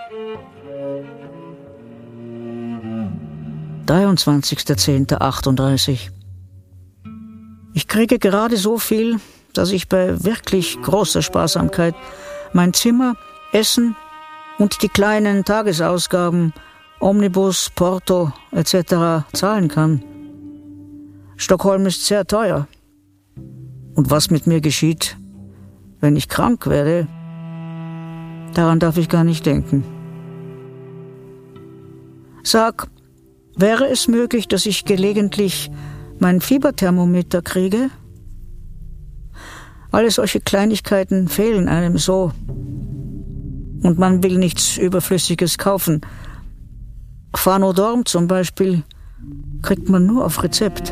(23.10.38) Ich kriege gerade so viel, dass ich bei wirklich großer Sparsamkeit mein Zimmer, Essen und die kleinen Tagesausgaben, Omnibus, Porto etc. zahlen kann. Stockholm ist sehr teuer. Und was mit mir geschieht, wenn ich krank werde, daran darf ich gar nicht denken. Sag, wäre es möglich, dass ich gelegentlich mein Fieberthermometer kriege? Alle solche Kleinigkeiten fehlen einem so. Und man will nichts Überflüssiges kaufen. Phanodorm zum Beispiel kriegt man nur auf Rezept.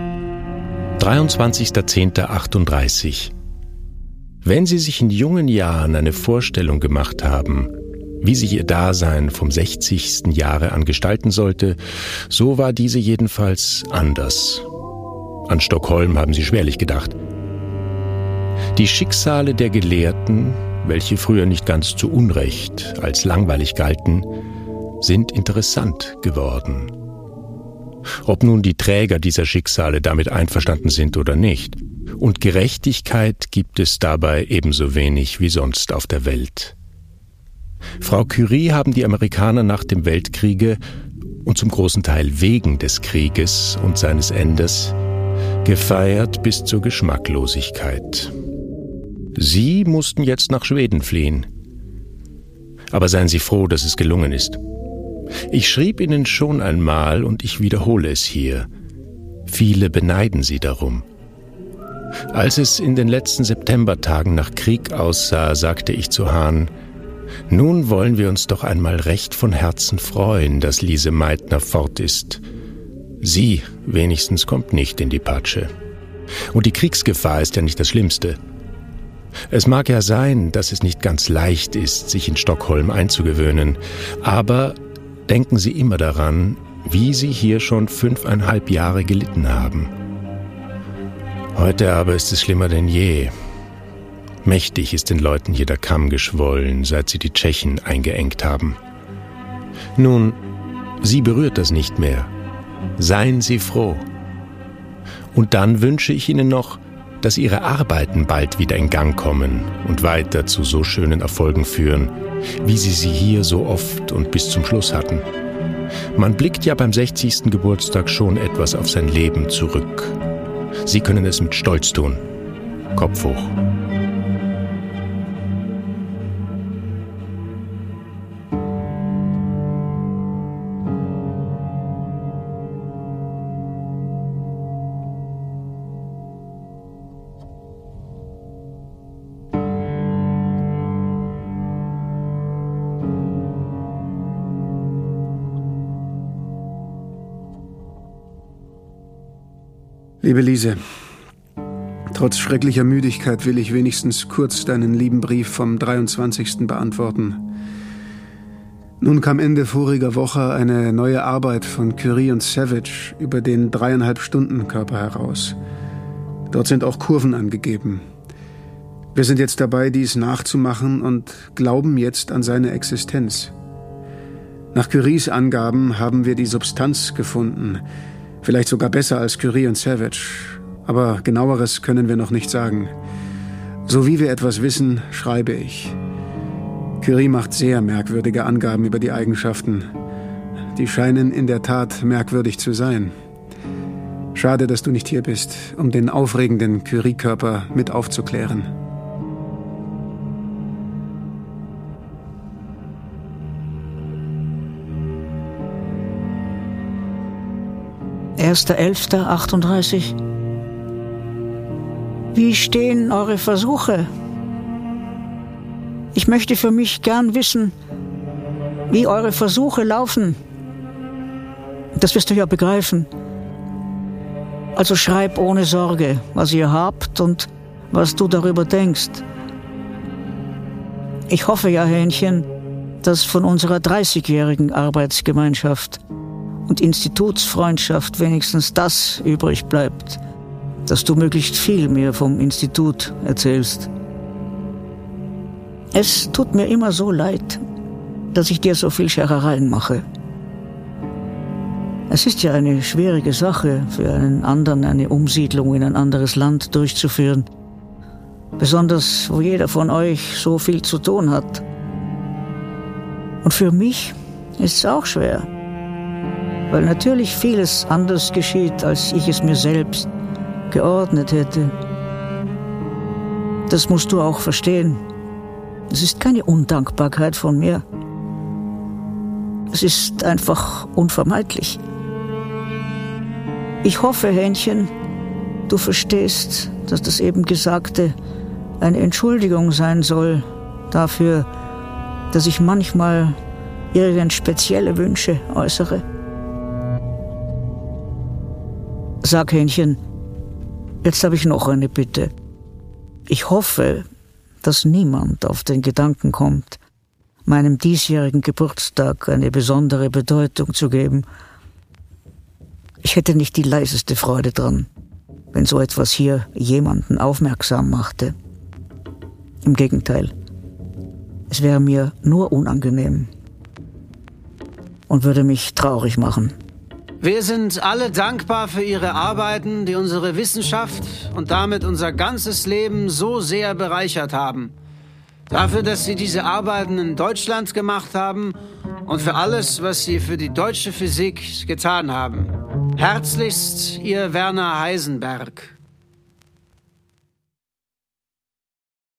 23.10.38. Wenn Sie sich in jungen Jahren eine Vorstellung gemacht haben, wie sich Ihr Dasein vom 60. Jahre an gestalten sollte, so war diese jedenfalls anders. An Stockholm haben Sie schwerlich gedacht. Die Schicksale der Gelehrten, welche früher nicht ganz zu Unrecht als langweilig galten, sind interessant geworden. Ob nun die Träger dieser Schicksale damit einverstanden sind oder nicht. Und Gerechtigkeit gibt es dabei ebenso wenig wie sonst auf der Welt. Frau Curie haben die Amerikaner nach dem Weltkriege und zum großen Teil wegen des Krieges und seines Endes gefeiert bis zur Geschmacklosigkeit. Sie mussten jetzt nach Schweden fliehen. Aber seien Sie froh, dass es gelungen ist. Ich schrieb Ihnen schon einmal und ich wiederhole es hier. Viele beneiden Sie darum. Als es in den letzten Septembertagen nach Krieg aussah, sagte ich zu Hahn: Nun wollen wir uns doch einmal recht von Herzen freuen, dass Lise Meitner fort ist. Sie wenigstens kommt nicht in die Patsche. Und die Kriegsgefahr ist ja nicht das Schlimmste. Es mag ja sein, dass es nicht ganz leicht ist, sich in Stockholm einzugewöhnen, aber denken Sie immer daran, wie Sie hier schon 5,5 Jahre gelitten haben. Heute aber ist es schlimmer denn je. Mächtig ist den Leuten hier der Kamm geschwollen, seit sie die Tschechen eingeengt haben. Nun, Sie berührt das nicht mehr. Seien Sie froh. Und dann wünsche ich Ihnen noch, dass Ihre Arbeiten bald wieder in Gang kommen und weiter zu so schönen Erfolgen führen, wie Sie sie hier so oft und bis zum Schluss hatten. Man blickt ja beim 60. Geburtstag schon etwas auf sein Leben zurück. Sie können es mit Stolz tun. Kopf hoch. Liebe Lise, trotz schrecklicher Müdigkeit will ich wenigstens kurz deinen lieben Brief vom 23. beantworten. Nun kam Ende voriger Woche eine neue Arbeit von Curie und Savage über den 3,5-Stunden-Körper heraus. Dort sind auch Kurven angegeben. Wir sind jetzt dabei, dies nachzumachen und glauben jetzt an seine Existenz. Nach Curies Angaben haben wir die Substanz gefunden, vielleicht sogar besser als Curie und Savage. Aber genaueres können wir noch nicht sagen. So wie wir etwas wissen, schreibe ich. Curie macht sehr merkwürdige Angaben über die Eigenschaften. Die scheinen in der Tat merkwürdig zu sein. Schade, dass du nicht hier bist, um den aufregenden Curie-Körper mit aufzuklären. (1.11.38) Wie stehen eure Versuche? Ich möchte für mich gern wissen, wie eure Versuche laufen. Das wirst du ja begreifen. Also schreib ohne Sorge, was ihr habt und was du darüber denkst. Ich hoffe ja, Hähnchen, dass von unserer 30-jährigen Arbeitsgemeinschaft und Institutsfreundschaft wenigstens das übrig bleibt, dass du möglichst viel mir vom Institut erzählst. Es tut mir immer so leid, dass ich dir so viel Scherereien mache. Es ist ja eine schwierige Sache, für einen anderen eine Umsiedlung in ein anderes Land durchzuführen. Besonders, wo jeder von euch so viel zu tun hat. Und für mich ist es auch schwer, weil natürlich vieles anders geschieht, als ich es mir selbst geordnet hätte. Das musst du auch verstehen. Es ist keine Undankbarkeit von mir. Es ist einfach unvermeidlich. Ich hoffe, Hähnchen, du verstehst, dass das eben Gesagte eine Entschuldigung sein soll dafür, dass ich manchmal irgend spezielle Wünsche äußere. Sag, Hähnchen, jetzt habe ich noch eine Bitte. Ich hoffe, dass niemand auf den Gedanken kommt, meinem diesjährigen Geburtstag eine besondere Bedeutung zu geben. Ich hätte nicht die leiseste Freude dran, wenn so etwas hier jemanden aufmerksam machte. Im Gegenteil, es wäre mir nur unangenehm und würde mich traurig machen. Wir sind alle dankbar für Ihre Arbeiten, die unsere Wissenschaft und damit unser ganzes Leben so sehr bereichert haben. Dafür, dass Sie diese Arbeiten in Deutschland gemacht haben und für alles, was Sie für die deutsche Physik getan haben. Herzlichst, Ihr Werner Heisenberg.